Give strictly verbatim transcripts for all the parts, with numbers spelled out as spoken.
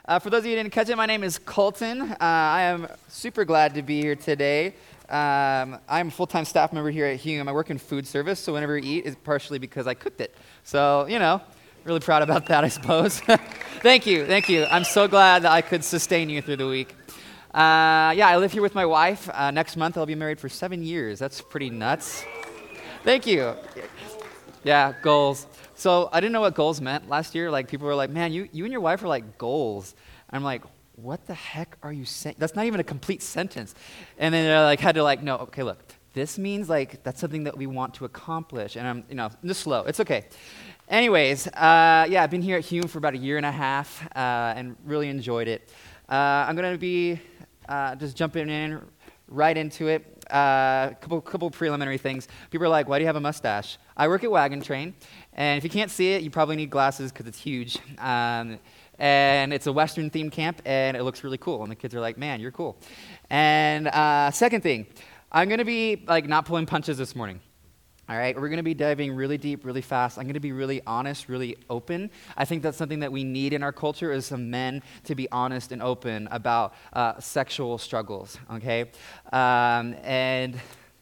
Uh, for those of you who didn't catch it, my name is Colton. Uh, I am super glad to be here today. Um, I'm a full-time staff member here at Hume. I work in food service, so whenever I eat, it's partially because I cooked it. So, you know, really proud about that, I suppose. Thank you, thank you. I'm so glad that I could sustain you through the week. Uh, yeah, I live here with my wife. Uh, next month, I'll be married for seven years. That's pretty nuts. Thank you. Yeah, goals. So I didn't know what goals meant last year. Like, people were like, man, you, you and your wife are like goals. And I'm like, what the heck are you saying? That's not even a complete sentence. And then I like had to like, no, okay, look, this means like that's something that we want to accomplish. And I'm, you know, just slow. It's okay. Anyways, uh, yeah, I've been here at Hume for about a year and a half uh, and really enjoyed it. Uh, I'm going to be uh, just jumping in right into it. A uh, couple couple preliminary things. People are like, why do you have a mustache? I work at Wagon Train, and if you can't see it, you probably need glasses because it's huge. Um, and it's a Western themed camp, and it looks really cool. And the kids are like, man, you're cool. And uh, second thing, I'm going to be like not pulling punches this morning. All right, we're going to be diving really deep, really fast. I'm going to be really honest, really open. I think that's something that we need in our culture is some men to be honest and open about uh, sexual struggles, okay? Um, and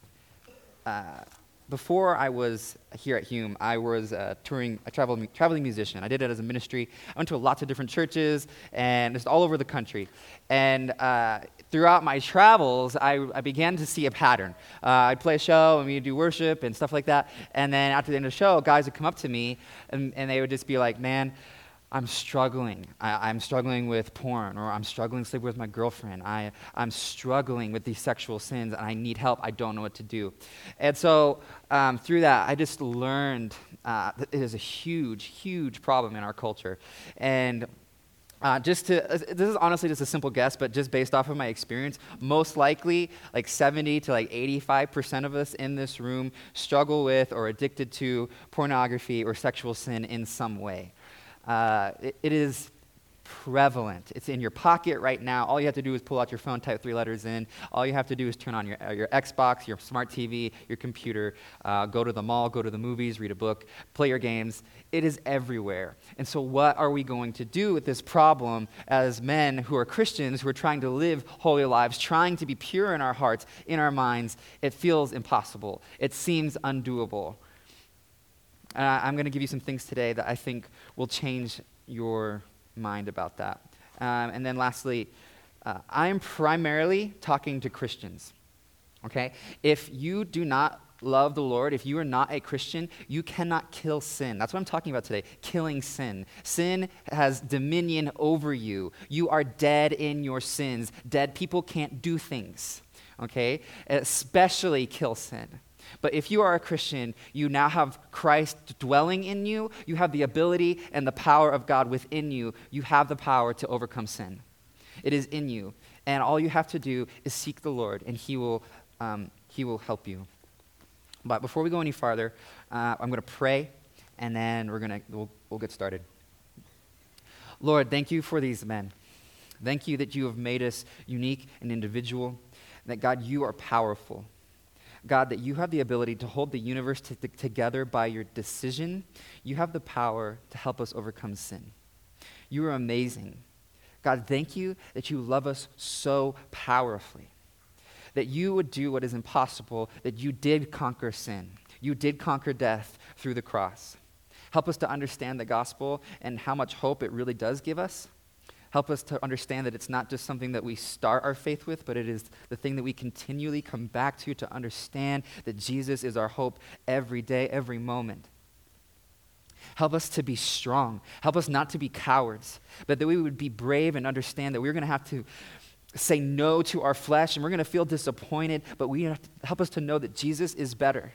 uh, before I was here at Hume, I was a touring, a travel, traveling musician. I did it as a ministry. I went to lots of different churches and just all over the country. And uh, throughout my travels, I, I began to see a pattern. Uh, I'd play a show and we'd do worship and stuff like that. And then after the end of the show, guys would come up to me and, and they would just be like, man, I'm struggling. I, I'm struggling with porn, or I'm struggling sleeping with my girlfriend. I, I'm struggling with these sexual sins, and I need help. I don't know what to do. And so um, through that, I just learned uh, that it is a huge, huge problem in our culture. And Uh, just to, uh, this is honestly just a simple guess, but just based off of my experience, most likely like seventy to like eighty-five percent of us in this room struggle with or addicted to pornography or sexual sin in some way. Uh, it, it is prevalent. It's in your pocket right now. All you have to do is pull out your phone, type three letters in. All you have to do is turn on your, uh, your Xbox, your smart T V, your computer, uh, go to the mall, go to the movies, read a book, play your games. It is everywhere. And so what are we going to do with this problem as men who are Christians, who are trying to live holy lives, trying to be pure in our hearts, in our minds? It feels impossible. It seems undoable. Uh, I'm going to give you some things today that I think will change your mind about that. Um, and then lastly, uh, I am primarily talking to Christians, okay? If you do not love the Lord, if you are not a Christian, you cannot kill sin. That's what I'm talking about today, killing sin. Sin has dominion over you. You are dead in your sins. Dead people can't do things, okay? Especially kill sin. But if you are a Christian, you now have Christ dwelling in you. You have the ability and the power of God within you. You have the power to overcome sin. It is in you. And all you have to do is seek the Lord, and he will, um, he will help you. But before we go any farther, uh, I'm going to pray, and then we're going to we'll, we'll get started. Lord, thank you for these men. Thank you that you have made us unique and individual, that, God, you are powerful. God, that you have the ability to hold the universe t- t- together by your decision. You have the power to help us overcome sin. You are amazing. God, thank you that you love us so powerfully, that you would do what is impossible, that you did conquer sin. You did conquer death through the cross. Help us to understand the gospel and how much hope it really does give us. Help us to understand that it's not just something that we start our faith with, but it is the thing that we continually come back to to understand that Jesus is our hope every day, every moment. Help us to be strong. Help us not to be cowards, but that we would be brave and understand that we're going to have to say no to our flesh, and we're going to feel disappointed, but we have to help us to know that Jesus is better.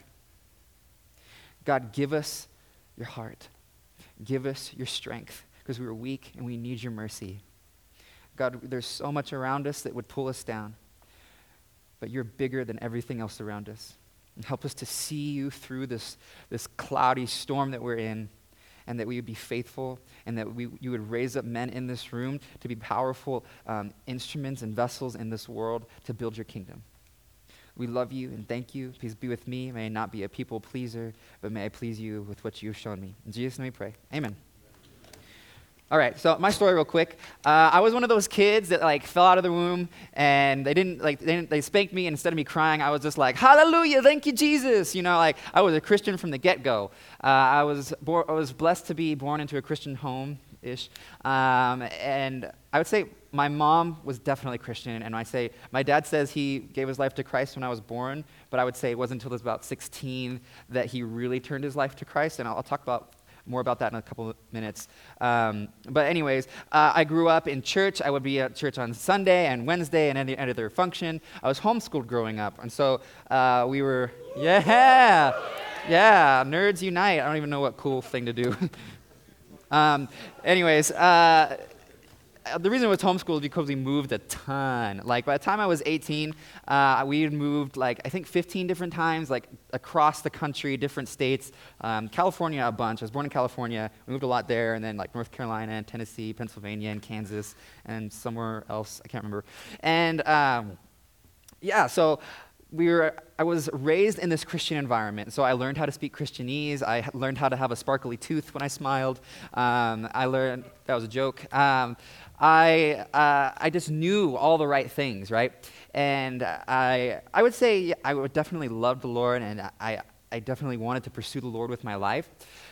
God, give us your heart. Give us your strength, because we are weak and we need your mercy. God, there's so much around us that would pull us down, but you're bigger than everything else around us. And help us to see you through this, this cloudy storm that we're in, and that we would be faithful, and that we, you would raise up men in this room to be powerful um, instruments and vessels in this world to build your kingdom. We love you and thank you. Please be with me. May I not be a people pleaser, but may I please you with what you have shown me. In Jesus' name we pray. Amen. All right, so my story real quick. Uh, I was one of those kids that like fell out of the womb and they didn't like they, didn't, they spanked me, and instead of me crying, I was just like, hallelujah, thank you, Jesus. You know, like I was a Christian from the get-go. Uh, I was bor- I was blessed to be born into a Christian home-ish. Um, and I would say my mom was definitely Christian, and I say my dad says he gave his life to Christ when I was born, but I would say it wasn't until I was about sixteen that he really turned his life to Christ, and I'll, I'll talk about more about that in a couple of minutes. Um, but anyways, uh, I grew up in church. I would be at church on Sunday and Wednesday and any other function. I was homeschooled growing up. And so uh, we were, yeah, yeah, nerds unite. I don't even know what cool thing to do. um, anyways, uh, the reason it was homeschooled is because we moved a ton. Like by the time I was eighteen, uh, we had moved like I think fifteen different times, like across the country, different states. Um, California a bunch. I was born in California. We moved a lot there, and then like North Carolina and Tennessee, Pennsylvania and Kansas, and somewhere else I can't remember. And um, yeah, so we were. I was raised in this Christian environment, so I learned how to speak Christianese. I h- learned how to have a sparkly tooth when I smiled. Um, I learned that was a joke. Um, I uh, I just knew all the right things, right? And I I would say I would definitely love the Lord, and I I definitely wanted to pursue the Lord with my life.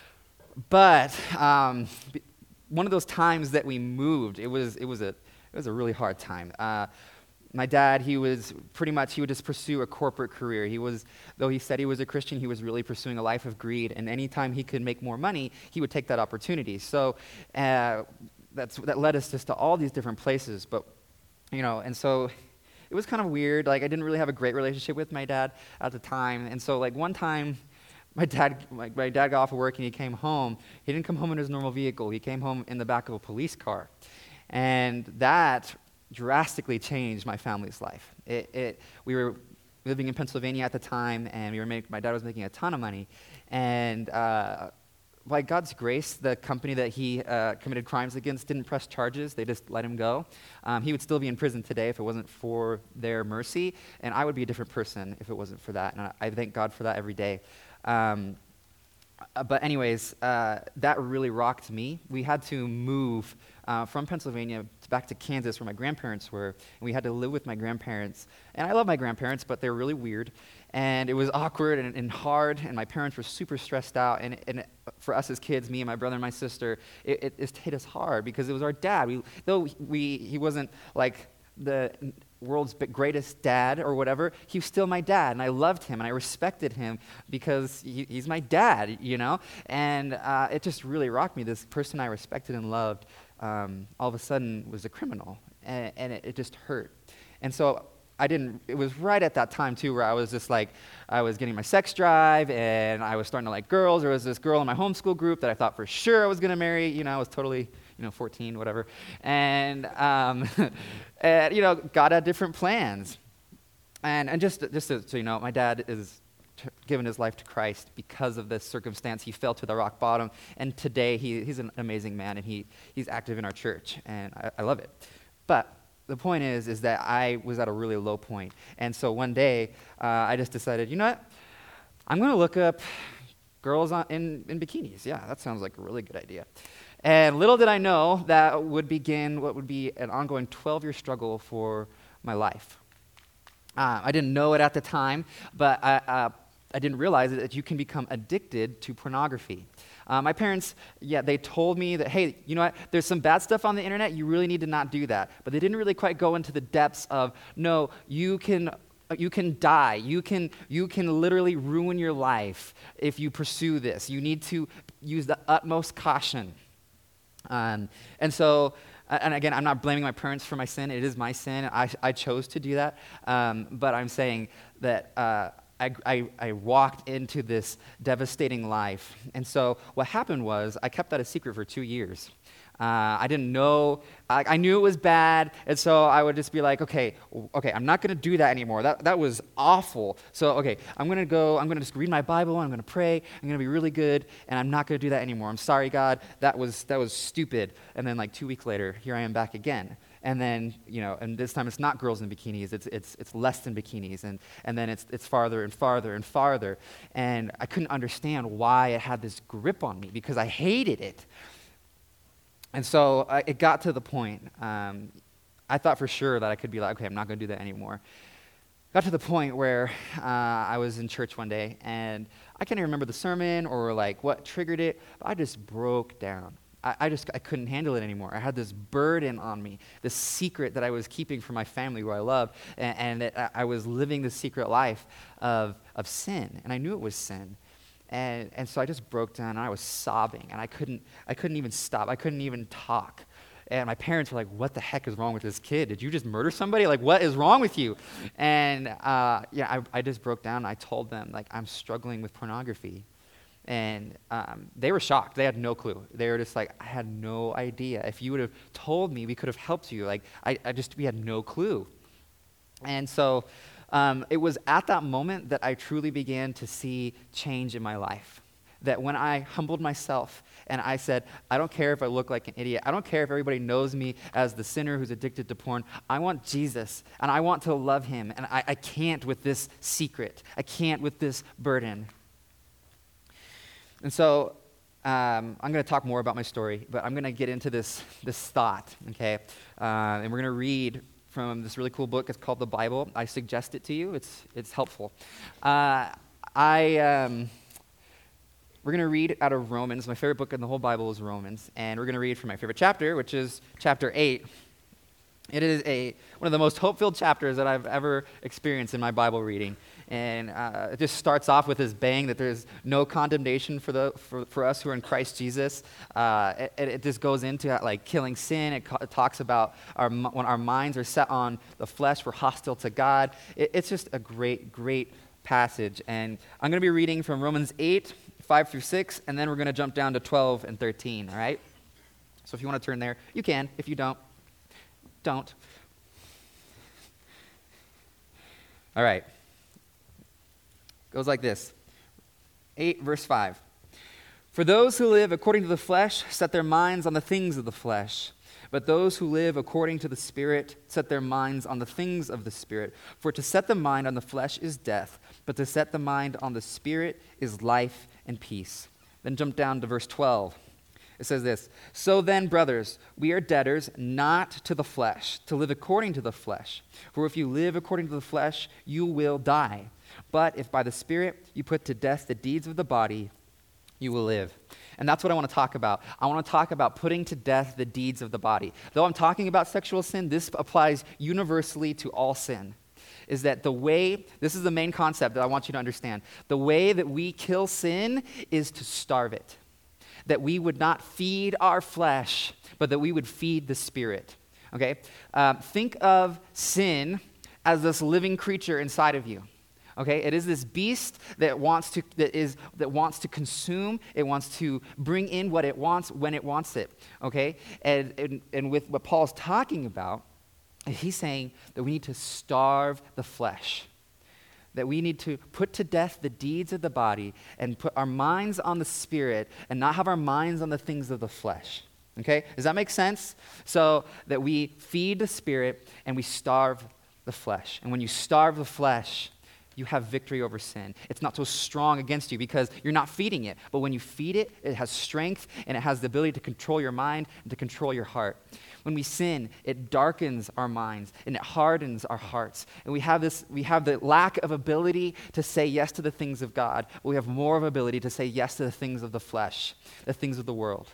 But um, b- one of those times that we moved, it was it was a it was a really hard time. Uh, my dad, he was pretty much he would just pursue a corporate career. He was though he said he was a Christian, he was really pursuing a life of greed, and anytime he could make more money, he would take that opportunity. So. Uh, That's, that led us just to all these different places, but, you know, and so it was kind of weird. Like, I didn't really have a great relationship with my dad at the time, and so, like, one time, my dad, like, my dad got off of work and he came home. He didn't come home in his normal vehicle. He came home in the back of a police car, and that drastically changed my family's life. It, it we were living in Pennsylvania at the time, and we were make, my dad was making a ton of money, and uh, by God's grace, the company that he uh, committed crimes against didn't press charges. They just let him go. Um, he would still be in prison today if it wasn't for their mercy, and I would be a different person if it wasn't for that, and I, I thank God for that every day. Um, uh, but anyways, uh, that really rocked me. We had to move uh, from Pennsylvania to back to Kansas where my grandparents were, and we had to live with my grandparents. And I love my grandparents, but they're really weird. And it was awkward and, and hard, and my parents were super stressed out. And, and it, for us as kids, me and my brother and my sister, it, it, it hit us hard because it was our dad. We, though we, he wasn't like the world's greatest dad or whatever, he was still my dad, and I loved him, and I respected him because he, he's my dad, you know? And uh, it just really rocked me. This person I respected and loved um, all of a sudden was a criminal, and, and it, it just hurt. And so I didn't, it was right at that time, too, where I was just like, I was getting my sex drive, and I was starting to like girls. There was this girl in my homeschool group that I thought for sure I was going to marry. You know, I was totally, you know, fourteen, whatever. And, um, and you know, God had different plans. And and just, just so, so you know, my dad is t- given his life to Christ because of this circumstance. He fell to the rock bottom, and today he, he's an amazing man, and he, he's active in our church, and I, I love it. But the point is, is that I was at a really low point. And so one day, uh, I just decided, you know what? I'm going to look up girls on, in, in bikinis. Yeah, that sounds like a really good idea. And little did I know that would begin what would be an ongoing twelve-year struggle for my life. Uh, I didn't know it at the time, but I, uh, I didn't realize that you can become addicted to pornography. Uh, my parents, yeah, they told me that, hey, you know what, there's some bad stuff on the internet, you really need to not do that. But they didn't really quite go into the depths of, no, you can you can die. You can you can literally ruin your life if you pursue this. You need to use the utmost caution. Um, and so, and again, I'm not blaming my parents for my sin. It is my sin. I, I chose to do that. Um, but I'm saying that uh, I, I, I walked into this devastating life. And so what happened was I kept that a secret for two years. Uh, I didn't know, I, I knew it was bad, and so I would just be like, okay, okay, I'm not going to do that anymore. That that was awful. So, okay, I'm going to go, I'm going to just read my Bible, I'm going to pray, I'm going to be really good, and I'm not going to do that anymore. I'm sorry, God, that was that was stupid. And then like two weeks later, here I am back again. And then, you know, and this time it's not girls in bikinis, it's it's it's less than bikinis, and, and then it's it's farther and farther and farther. And I couldn't understand why it had this grip on me, because I hated it. And so uh, it got to the point, um, I thought for sure that I could be like, okay, I'm not going to do that anymore. Got to the point where uh, I was in church one day, and I can't even remember the sermon or like what triggered it, but I just broke down. I, I just I couldn't handle it anymore. I had this burden on me, this secret that I was keeping from my family who I love, and, and that I, I was living the secret life of, of sin, and I knew it was sin. And and so I just broke down, and I was sobbing, and I couldn't I couldn't even stop. I couldn't even talk. And my parents were like, what the heck is wrong with this kid? Did you just murder somebody? Like, what is wrong with you? And uh, yeah, I, I just broke down. And I told them, like, I'm struggling with pornography. And um, they were shocked. They had no clue. They were just like, I had no idea. If you would have told me, we could have helped you. Like, I, I just, we had no clue. And so um, it was at that moment that I truly began to see change in my life. That when I humbled myself and I said, I don't care if I look like an idiot. I don't care if everybody knows me as the sinner who's addicted to porn. I want Jesus, and I want to love him, and I, I can't with this secret. I can't with this burden. And so um, I'm going to talk more about my story, but I'm going to get into this, this thought, okay? Uh, and we're going to read from this really cool book. It's called the Bible. I suggest it to you. It's, it's helpful. Uh, I... Um, We're going to read out of Romans. My favorite book in the whole Bible is Romans. And we're going to read from my favorite chapter, which is chapter eight. It is a one of the most hope-filled chapters that I've ever experienced in my Bible reading. And uh, it just starts off with this bang that there's no condemnation for the for, for us who are in Christ Jesus. Uh, it, it just goes into like killing sin. It, co- it talks about our when our minds are set on the flesh, we're hostile to God. It, it's just a great, great passage. And I'm going to be reading from Romans eight, five through six, and then we're going to jump down to twelve and thirteen, all right? So if you want to turn there, you can. If you don't, don't. All right. Goes like this. eight, verse five. For those who live according to the flesh set their minds on the things of the flesh, but those who live according to the Spirit set their minds on the things of the Spirit. For to set the mind on the flesh is death, but to set the mind on the Spirit is life and peace. Then jump down to verse twelve. It says this, so then, brothers, we are debtors not to the flesh, to live according to the flesh. For if you live according to the flesh, you will die. But if by the Spirit you put to death the deeds of the body, you will live. And that's what I want to talk about. I want to talk about putting to death the deeds of the body. Though I'm talking about sexual sin, this applies universally to all sin. Is that the way, this is the main concept that I want you to understand. The way that we kill sin is to starve it. That we would not feed our flesh, but that we would feed the Spirit. Okay? Um, think of sin as this living creature inside of you. Okay? It is this beast that wants to that is that wants to consume. It wants to bring in what it wants when it wants it. Okay? And and, and with what Paul's talking about, he's saying that we need to starve the flesh. That we need to put to death the deeds of the body and put our minds on the Spirit and not have our minds on the things of the flesh. Okay? Does that make sense? So that we feed the Spirit and we starve the flesh. And when you starve the flesh, you have victory over sin. It's not so strong against you because you're not feeding it. But when you feed it, it has strength and it has the ability to control your mind and to control your heart. When we sin, it darkens our minds and it hardens our hearts. And we have this, we have the lack of ability to say yes to the things of God. But we have more of ability to say yes to the things of the flesh, the things of the world.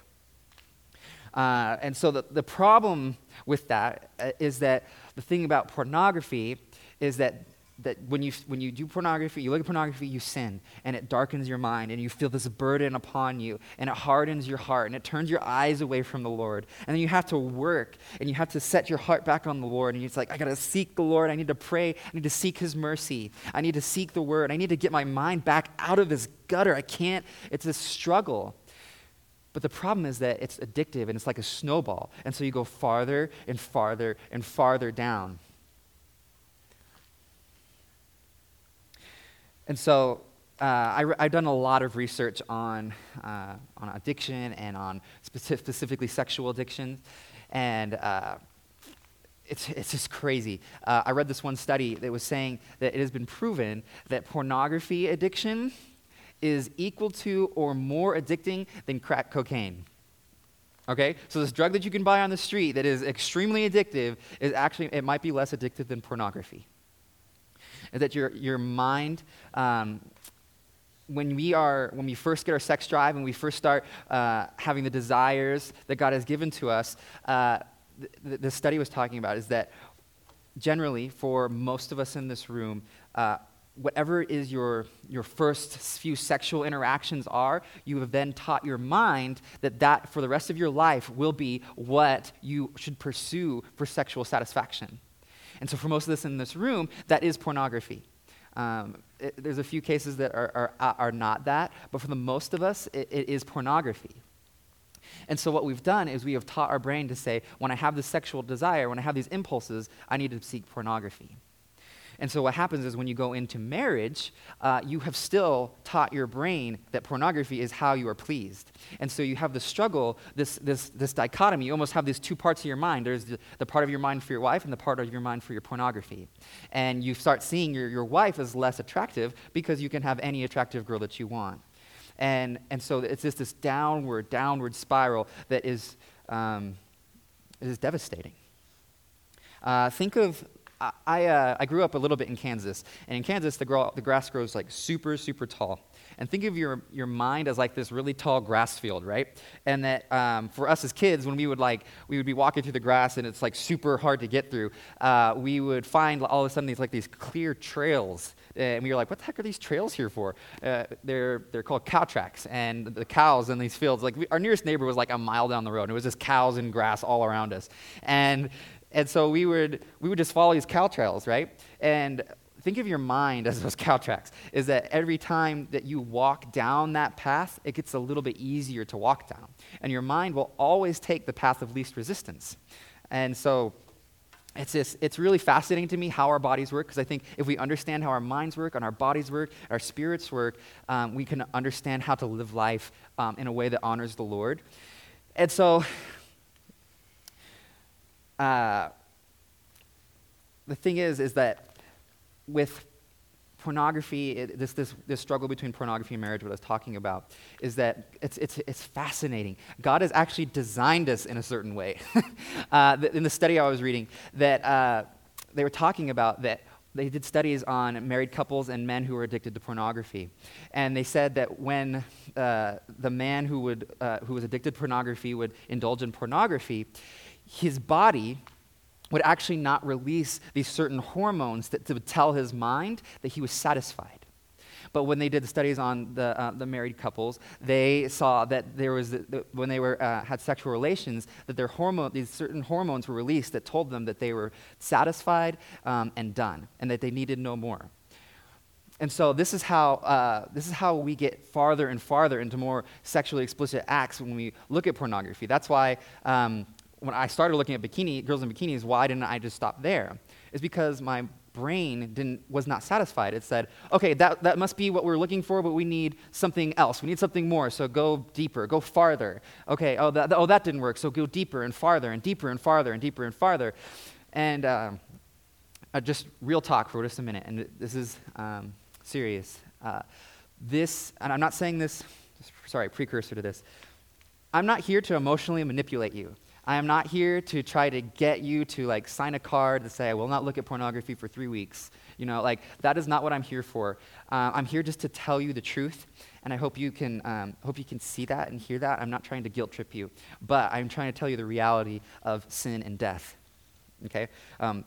Uh, and so the, the problem with that uh, is that the thing about pornography is that that when you when you do pornography, you look at pornography, you sin, and it darkens your mind, and you feel this burden upon you, and it hardens your heart, and it turns your eyes away from the Lord. And then you have to work, and you have to set your heart back on the Lord, and it's like, I got to seek the Lord, I need to pray, I need to seek his mercy, I need to seek the word, I need to get my mind back out of this gutter. I can't, it's a struggle. But the problem is that it's addictive, and it's like a snowball, and so you go farther and farther and farther down. And so uh, I, I've done a lot of research on uh, on addiction and on speci- specifically sexual addiction, and uh, it's it's just crazy. Uh, I read this one study that was saying that it has been proven that pornography addiction is equal to or more addicting than crack cocaine. Okay, so this drug that you can buy on the street that is extremely addictive is actually, it might be less addictive than pornography. Is that your, your mind, um, when we are, when we first get our sex drive and we first start uh, having the desires that God has given to us, uh, th- the study was talking about is that generally for most of us in this room, uh, whatever is your, your first few sexual interactions are, you have then taught your mind that that for the rest of your life will be what you should pursue for sexual satisfaction. And so for most of us in this room, that is pornography. Um, it, there's a few cases that are, are, are not that, but for the most of us, it, it is pornography. And so what we've done is we have taught our brain to say, when I have this sexual desire, when I have these impulses, I need to seek pornography. And so what happens is when you go into marriage, uh, you have still taught your brain that pornography is how you are pleased. And so you have the struggle, this this this dichotomy. You almost have these two parts of your mind. There's the, the part of your mind for your wife and the part of your mind for your pornography. And you start seeing your, your wife as less attractive because you can have any attractive girl that you want. And and so it's just this downward, downward spiral that is, um, is devastating. Uh, think of... I, uh, I grew up a little bit in Kansas, and in Kansas, the, gro- the grass grows like super, super tall. And think of your, your mind as like this really tall grass field, right? And that um, for us as kids, when we would like, we would be walking through the grass and it's like super hard to get through, uh, we would find all of a sudden these like these clear trails. And we were like, what the heck are these trails here for? Uh, they're they're called cow tracks, and the cows in these fields, like we, our nearest neighbor was like a mile down the road, and it was just cows and grass all around us. And And so we would we would just follow these cow trails, right? And think of your mind as those cow tracks, is that every time that you walk down that path, it gets a little bit easier to walk down. And your mind will always take the path of least resistance. And so it's just, it's really fascinating to me how our bodies work, because I think if we understand how our minds work and our bodies work, our spirits work, um, we can understand how to live life um, in a way that honors the Lord. And so... Uh, the thing is, is that with pornography, it, this, this, this struggle between pornography and marriage, what I was talking about, is that it's, it's, it's fascinating. God has actually designed us in a certain way. uh, th- in the study I was reading, that uh, they were talking about that they did studies on married couples and men who were addicted to pornography. And they said that when uh, the man who, would, uh, who was addicted to pornography would indulge in pornography, his body would actually not release these certain hormones that, that would tell his mind that he was satisfied. But when they did the studies on the uh, the married couples, they saw that there was the, the, when they were uh, had sexual relations, that their hormone these certain hormones were released that told them that they were satisfied um, and done, and that they needed no more. And so this is how uh, this is how we get farther and farther into more sexually explicit acts when we look at pornography. That's why. Um, When I started looking at bikini, girls in bikinis, why didn't I just stop there? It's because my brain didn't was not satisfied. It said, okay, that, that must be what we're looking for, but we need something else. We need something more, so go deeper, go farther. Okay, oh, that, oh, that didn't work, so go deeper and farther and deeper and farther and deeper and farther. And uh, uh, just real talk for just a minute, and this is um, serious. Uh, this, and I'm not saying this, sorry, precursor to this. I'm not here to emotionally manipulate you. I am not here to try to get you to like sign a card to say, I will not look at pornography for three weeks. You know, like that is not what I'm here for. Uh, I'm here just to tell you the truth, and I hope you can um, hope you can see that and hear that. I'm not trying to guilt trip you, but I'm trying to tell you the reality of sin and death. Okay? Um,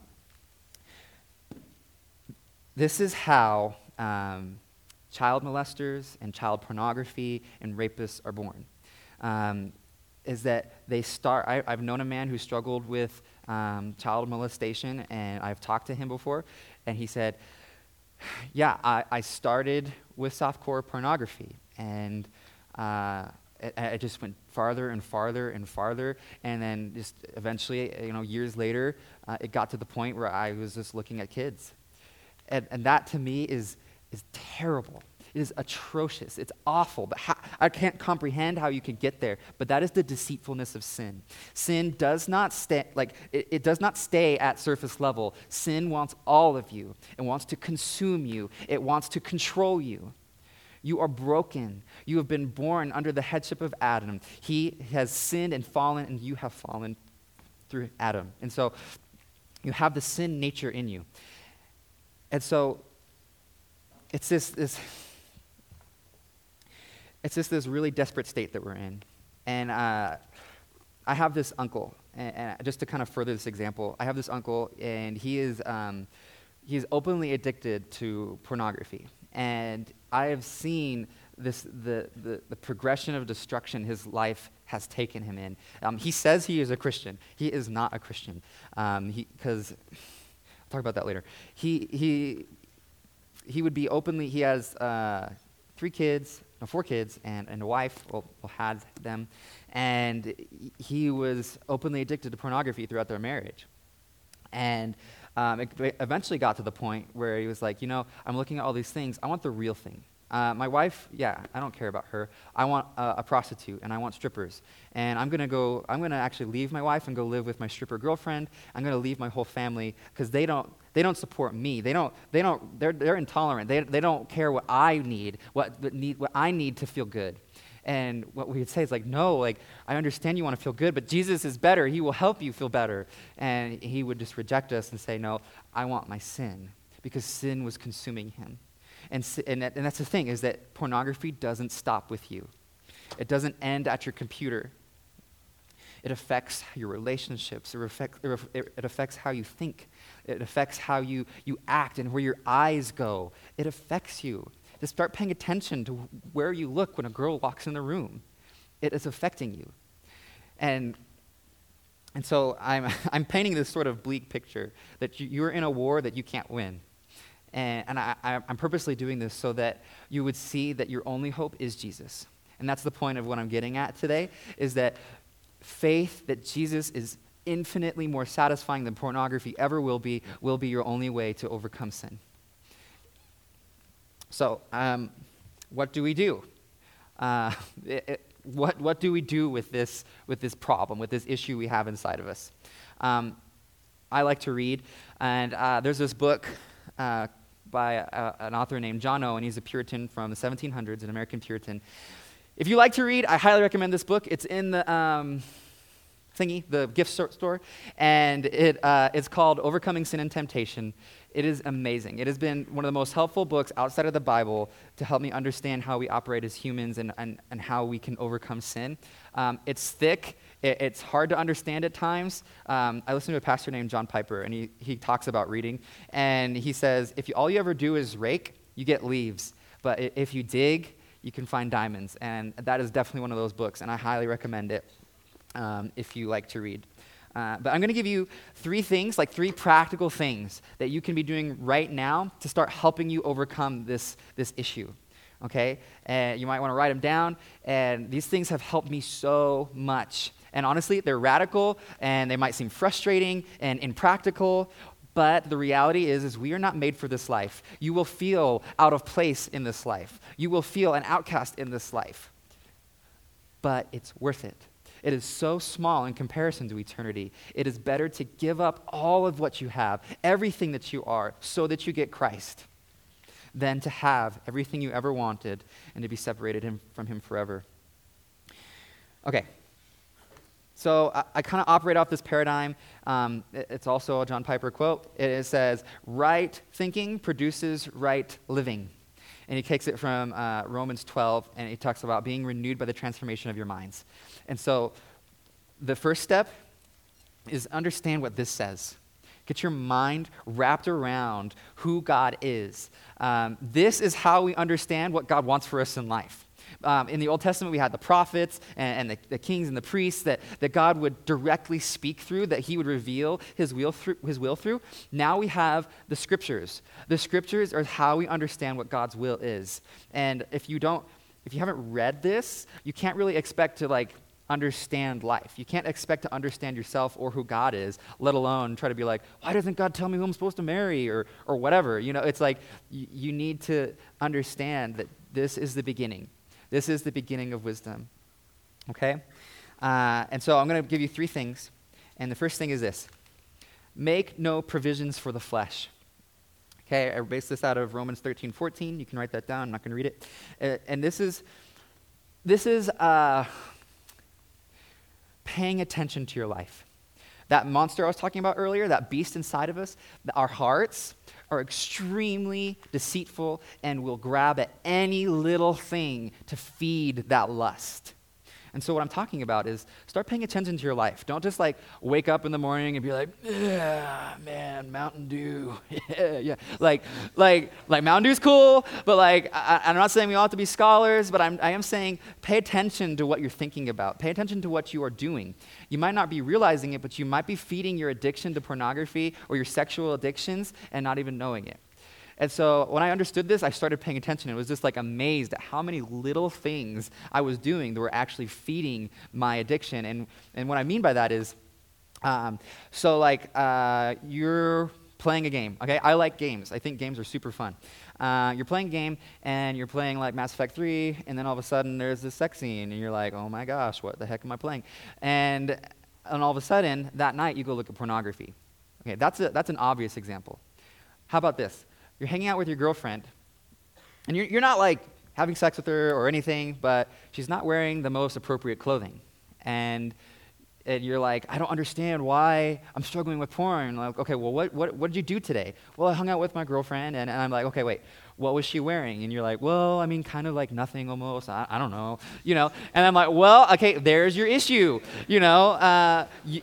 this is how um, child molesters and child pornography and rapists are born. Um, is that they start, I, I've known a man who struggled with um, child molestation, and I've talked to him before, and he said, yeah, I, I started with softcore pornography, and uh, it, it just went farther and farther and farther, and then just eventually, you know, years later, uh, it got to the point where I was just looking at kids. And, and that to me is is terrible. It is atrocious. It's awful. But how, I can't comprehend how you could get there. But that is the deceitfulness of sin. Sin does not stay like it, it does not stay at surface level. Sin wants all of you. It wants to consume you. It wants to control you. You are broken. You have been born under the headship of Adam. He has sinned and fallen, and you have fallen through Adam. And so you have the sin nature in you. And so it's this, this it's just this really desperate state that we're in. And uh, I have this uncle, and, and just to kind of further this example, I have this uncle, and he is um, he's openly addicted to pornography. And I have seen this the, the, the progression of destruction his life has taken him in. Um, he says he is a Christian. He is not a Christian. Um, he because I'll talk about that later. He he he would be openly. He has uh, three kids, no, four kids, and, and a wife. Well, well, had them, and he was openly addicted to pornography throughout their marriage, and. Um, it eventually got to the point where he was like, you know, I'm looking at all these things. I want the real thing. Uh, my wife, yeah, I don't care about her. I want uh, a prostitute, and I want strippers. And I'm going to go, I'm going to actually leave my wife and go live with my stripper girlfriend. I'm going to leave my whole family because they don't, they don't support me. They don't, they don't, they're, they're intolerant. They, they don't care what I need, what, what need, what I need to feel good. And what we would say is like, no, like, I understand you want to feel good, but Jesus is better. He will help you feel better. And he would just reject us and say, no, I want my sin, because sin was consuming him. And, and, that, and that's the thing, is that pornography doesn't stop with you. It doesn't end at your computer. It affects your relationships. It, affect, it affects how you think. It affects how you, you act and where your eyes go. It affects you. To start paying attention to where you look when a girl walks in the room. It is affecting you. And and so I'm I'm painting this sort of bleak picture that you, you're in a war that you can't win. And, and I, I, I'm purposely doing this so that you would see that your only hope is Jesus. And that's the point of what I'm getting at today, is that faith that Jesus is infinitely more satisfying than pornography ever will be, will be your only way to overcome sin. So, um, what do we do? Uh, it, it, what what do we do with this with this problem, with this issue we have inside of us? Um, I like to read, and uh, there's this book uh, by a, an author named John Owen. He's a Puritan from the seventeen hundreds, an American Puritan. If you like to read, I highly recommend this book. It's in the um, thingy, the gift store, and it uh, it's called Overcoming Sin and Temptation. It is amazing. It has been one of the most helpful books outside of the Bible to help me understand how we operate as humans and, and, and how we can overcome sin. Um, it's thick. It, it's hard to understand at times. Um, I listen to a pastor named John Piper, and he, he talks about reading. And he says, if you, all you ever do is rake, you get leaves. But if you dig, you can find diamonds. And that is definitely one of those books, and I highly recommend it um, if you like to read. Uh, but I'm going to give you three things, like three practical things that you can be doing right now to start helping you overcome this, this issue, okay? And you might want to write them down, and these things have helped me so much. And honestly, they're radical, and they might seem frustrating and impractical, but the reality is, is we are not made for this life. You will feel out of place in this life. You will feel an outcast in this life, but it's worth it. It is so small in comparison to eternity. It is better to give up all of what you have, everything that you are, so that you get Christ, than to have everything you ever wanted and to be separated him, from him forever. Okay. So I, I kind of operate off this paradigm. Um, it, it's also a John Piper quote. It, it says, right thinking produces right living. And he takes it from uh, Romans twelve, and he talks about being renewed by the transformation of your minds. And so the first step is understand what this says. Get your mind wrapped around who God is. Um, this is how we understand what God wants for us in life. Um, in the Old Testament, we had the prophets and, and the, the kings and the priests that, that God would directly speak through, that he would reveal his will, through, his will through. Now we have the scriptures. The scriptures are how we understand what God's will is. And if you don't, if you haven't read this, you can't really expect to like understand life. You can't expect to understand yourself or who God is, let alone try to be like, why doesn't God tell me who I'm supposed to marry or or whatever? You know, it's like y- you need to understand that this is the beginning. This is the beginning of wisdom, okay? Uh, and so I'm going to give you three things. And the first thing is this. Make no provisions for the flesh. Okay, I based this out of Romans thirteen fourteen. You can write that down. I'm not going to read it. Uh, and this is, this is uh, paying attention to your life. That monster I was talking about earlier, that beast inside of us, our hearts are extremely deceitful and will grab at any little thing to feed that lust. And so what I'm talking about is start paying attention to your life. Don't just like wake up in the morning and be like, yeah, man, Mountain Dew. yeah, yeah. Like, like, like Mountain Dew's cool, but like, I, I'm not saying we all have to be scholars, but I'm, I am saying pay attention to what you're thinking about. Pay attention to what you are doing. You might not be realizing it, but you might be feeding your addiction to pornography or your sexual addictions and not even knowing it. And so when I understood this, I started paying attention. It was just like amazed at how many little things I was doing that were actually feeding my addiction. And and what I mean by that is, um, so like uh, you're playing a game, okay? I like games. I think games are super fun. Uh, you're playing a game, and you're playing like Mass Effect three, and then all of a sudden there's this sex scene, and you're like, oh my gosh, what the heck am I playing? And, and all of a sudden, that night, you go look at pornography. Okay, that's a, that's an obvious example. How about this? You're hanging out with your girlfriend, and you're, you're not like having sex with her or anything, but she's not wearing the most appropriate clothing. And, and you're like, I don't understand why I'm struggling with porn. Like, okay, well, what, what, what did you do today? Well, I hung out with my girlfriend, and, and I'm like, okay, wait, what was she wearing? And you're like, well, I mean, kind of like nothing almost. I, I don't know, you know. And I'm like, well, okay, there's your issue, you know. Uh, you,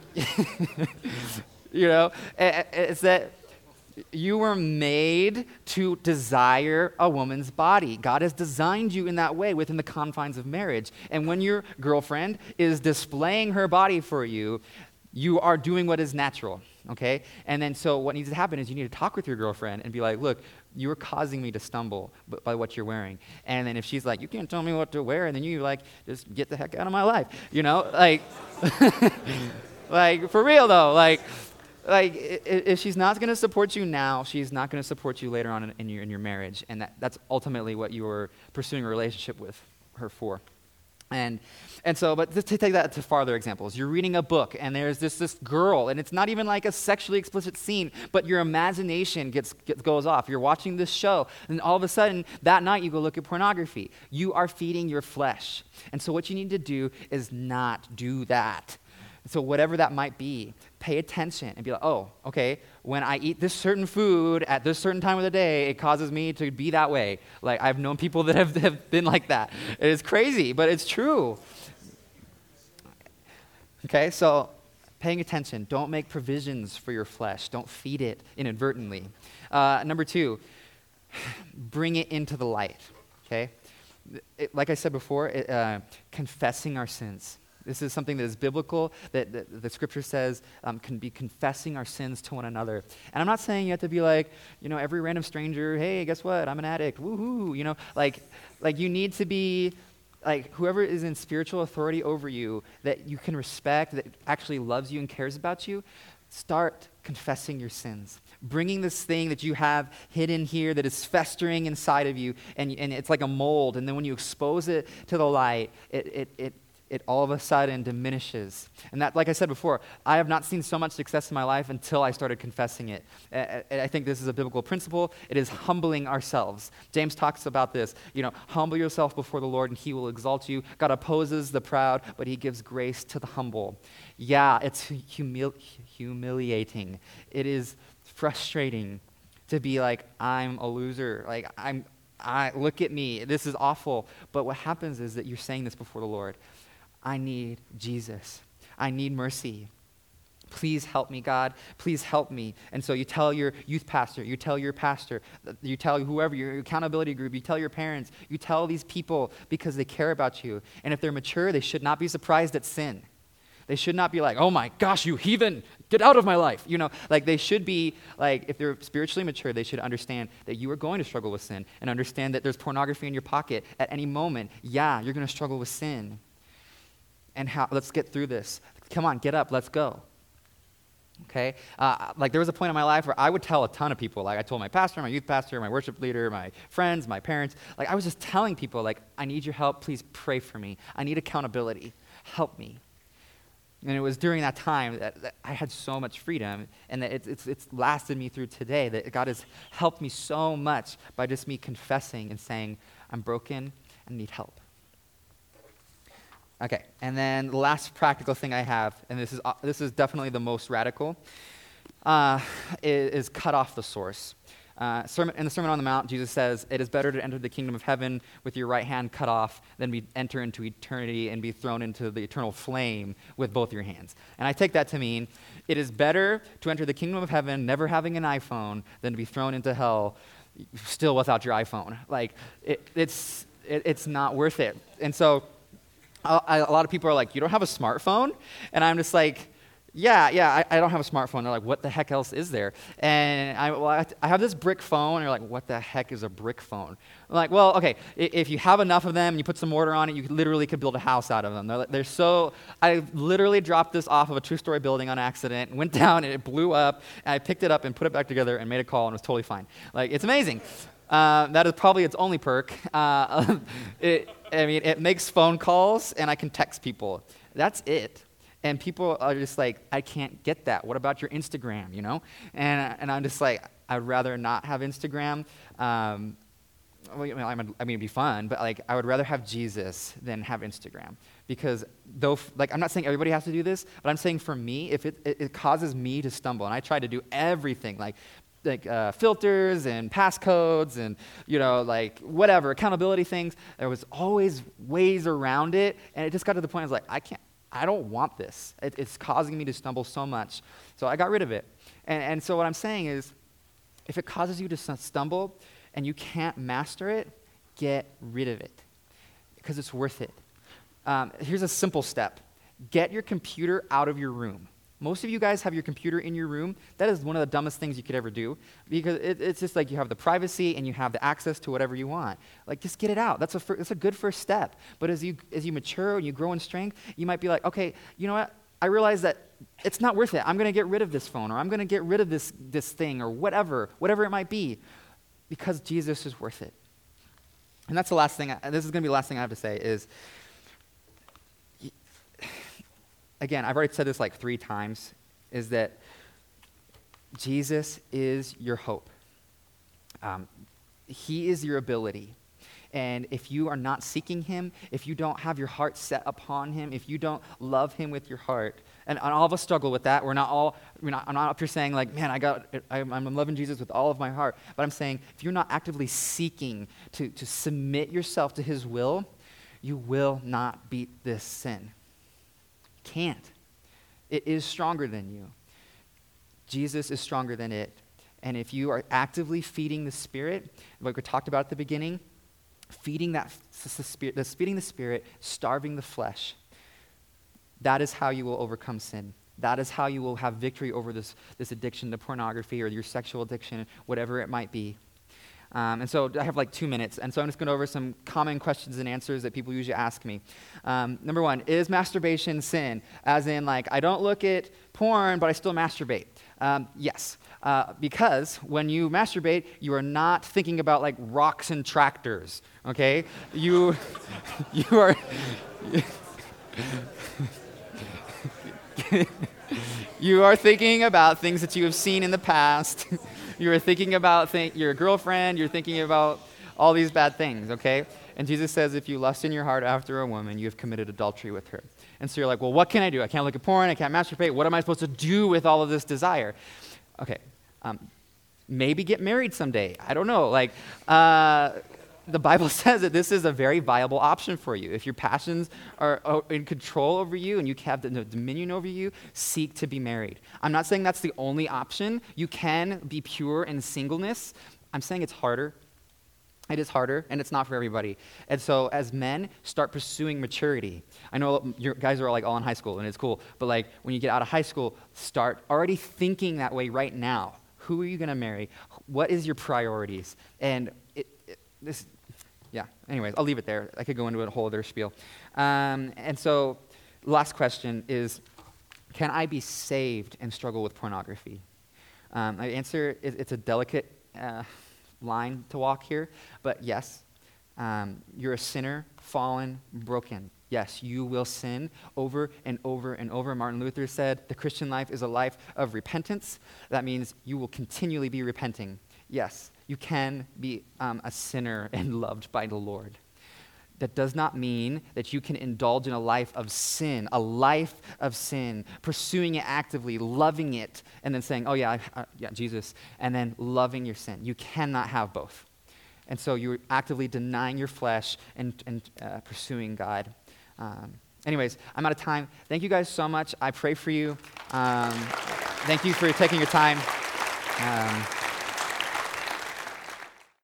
you know, it's that you were made to desire a woman's body. God has designed you in that way within the confines of marriage. And when your girlfriend is displaying her body for you, you are doing what is natural, okay? And then so what needs to happen is you need to talk with your girlfriend and be like, look, you are causing me to stumble b- by what you're wearing. And then if she's like, you can't tell me what to wear, and then you like, just get the heck out of my life, you know? Like, like for real though, like, Like, if she's not going to support you now, she's not going to support you later on in, in, your, in your marriage. And that, that's ultimately what you were pursuing a relationship with her for. And and so, but just to take that to farther examples, you're reading a book, and there's this this girl, and it's not even like a sexually explicit scene, but your imagination gets, gets goes off. You're watching this show, and all of a sudden, that night you go look at pornography. You are feeding your flesh. And so what you need to do is not do that. So whatever that might be, pay attention and be like, oh, okay, when I eat this certain food at this certain time of the day, it causes me to be that way. Like, I've known people that have, have been like that. It is crazy, but it's true. Okay, so paying attention. Don't make provisions for your flesh. Don't feed it inadvertently. Uh, number two, bring it into the light, okay? It, like I said before, it, uh, confessing our sins. This is something that is biblical, that, that the scripture says um, can be confessing our sins to one another. And I'm not saying you have to be like, you know, every random stranger, hey, guess what? I'm an addict, woohoo, you know. Like, like you need to be, like, whoever is in spiritual authority over you that you can respect, that actually loves you and cares about you, start confessing your sins. Bringing this thing that you have hidden here that is festering inside of you, and, and it's like a mold, and then when you expose it to the light, it it it it all of a sudden diminishes. And that, like I said before, I have not seen so much success in my life until I started confessing it. I, I think this is a biblical principle. It is humbling ourselves. James talks about this. You know, humble yourself before the Lord and he will exalt you. God opposes the proud, but he gives grace to the humble. Yeah, it's humil- humiliating. It is frustrating to be like, I'm a loser. Like, I'm, I, look at me. This is awful. But what happens is that you're saying this before the Lord. I need Jesus. I need mercy. Please help me, God. Please help me. And so you tell your youth pastor, you tell your pastor, you tell whoever, your accountability group, you tell your parents, you tell these people because they care about you. And if they're mature, they should not be surprised at sin. They should not be like, oh my gosh, you heathen, get out of my life. You know, like they should be like, if they're spiritually mature, they should understand that you are going to struggle with sin and understand that there's pornography in your pocket at any moment. Yeah, you're going to struggle with sin. And how, let's get through this. Come on, get up, let's go. Okay? Uh, like there was a point in my life where I would tell a ton of people, like I told my pastor, my youth pastor, my worship leader, my friends, my parents, like I was just telling people like, I need your help, please pray for me. I need accountability, help me. And it was during that time that, that I had so much freedom, and that it's, it's, it's lasted me through today, that God has helped me so much by just me confessing and saying, I'm broken and need help. Okay, and then the last practical thing I have, and this is, uh, this is definitely the most radical, uh, is, is cut off the source. Uh, sermon, in the Sermon on the Mount, Jesus says, it is better to enter the kingdom of heaven with your right hand cut off than be enter into eternity and be thrown into the eternal flame with both your hands. And I take that to mean it is better to enter the kingdom of heaven never having an iPhone than to be thrown into hell still without your iPhone. Like, it, it's, it, it's not worth it. And so I, I, a lot of people are like, you don't have a smartphone? And I'm just like, Yeah, yeah, I, I don't have a smartphone. They're like, what the heck else is there? And I, well, I, I have this brick phone. And they're like, what the heck is a brick phone? I'm like, well, okay, if you have enough of them and you put some mortar on it, you literally could build a house out of them. They're, they're so, I literally dropped this off of a two-story building on accident, and went down and it blew up, and I picked it up and put it back together and made a call and it was totally fine. Like, it's amazing. Uh, that is probably its only perk. Uh, it, I mean, it makes phone calls and I can text people. That's it. And people are just like, I can't get that. What about your Instagram, you know? And and I'm just like, I'd rather not have Instagram. Um, well, I mean, I mean, it'd be fun, but like, I would rather have Jesus than have Instagram. Because though, like, I'm not saying everybody has to do this, but I'm saying for me, if it, it, it causes me to stumble, and I try to do everything, like, like uh, filters and passcodes and, you know, like whatever, accountability things, there was always ways around it, and it just got to the point I was like, I can't, I don't want this. It, it's causing me to stumble so much. So I got rid of it. And, and so what I'm saying is, if it causes you to stumble and you can't master it, get rid of it because it's worth it. Um, here's a simple step. Get your computer out of your room. Most of you guys have your computer in your room. That is one of the dumbest things you could ever do because it, it's just like you have the privacy and you have the access to whatever you want. Like, just get it out. That's a, fir- that's a good first step. But as you as you mature and you grow in strength, you might be like, okay, you know what? I realize that it's not worth it. I'm going to get rid of this phone, or I'm going to get rid of this this thing, or whatever, whatever it might be, because Jesus is worth it. And that's the last thing. I, this is going to be the last thing I have to say is, again, I've already said this like three times, is that Jesus is your hope. Um, he is your ability. And if you are not seeking him, if you don't have your heart set upon him, if you don't love him with your heart, and, and all of us struggle with that. We're not all, we're not, I'm not up here saying like, man, I got, I'm, I'm loving Jesus with all of my heart. But I'm saying, if you're not actively seeking to, to submit yourself to his will, you will not beat this sin. Can't. It is stronger than you. Jesus is stronger than it. And if you are actively feeding the Spirit, like we talked about at the beginning, feeding that the Spirit, the feeding the Spirit, starving the flesh, that is how you will overcome sin. That is how you will have victory over this, this addiction to pornography or your sexual addiction, whatever it might be. Um, and so I have like two minutes, and so I'm just going over some common questions and answers that people usually ask me. Um, number one, is masturbation sin? As in, like, I don't look at porn, but I still masturbate. Um, yes, uh, because when you masturbate, you are not thinking about like rocks and tractors. Okay, you you are. You are thinking about things that you have seen in the past. You're thinking about th- your girlfriend. You're thinking about all these bad things, okay? And Jesus says, if you lust in your heart after a woman, you have committed adultery with her. And so you're like, well, what can I do? I can't look at porn. I can't masturbate. What am I supposed to do with all of this desire? Okay, um, maybe get married someday. I don't know. Like, uh, the Bible says that this is a very viable option for you. If your passions are in control over you and you have the dominion over you, seek to be married. I'm not saying that's the only option. You can be pure in singleness. I'm saying it's harder. It is harder, and it's not for everybody. And so as men, start pursuing maturity. I know you guys are like all in high school, and it's cool. But like when you get out of high school, start already thinking that way right now. Who are you going to marry? What is your priorities? And it, it, this, yeah, anyways, I'll leave it there. I could go into a whole other spiel. Um, and so last question is, can I be saved and struggle with pornography? Um, my answer is it's a delicate uh, line to walk here, but yes, Um, you're a sinner, fallen, broken. Yes, you will sin over and over and over. Martin Luther said the Christian life is a life of repentance. That means you will continually be repenting. Yes, you can be um, a sinner and loved by the Lord. That does not mean that you can indulge in a life of sin, a life of sin, pursuing it actively, loving it, and then saying, oh yeah, I, uh, yeah, Jesus, and then loving your sin. You cannot have both. And so you're actively denying your flesh and, and uh, pursuing God. Um, anyways, I'm out of time. Thank you guys so much. I pray for you. Um, thank you for taking your time. Um,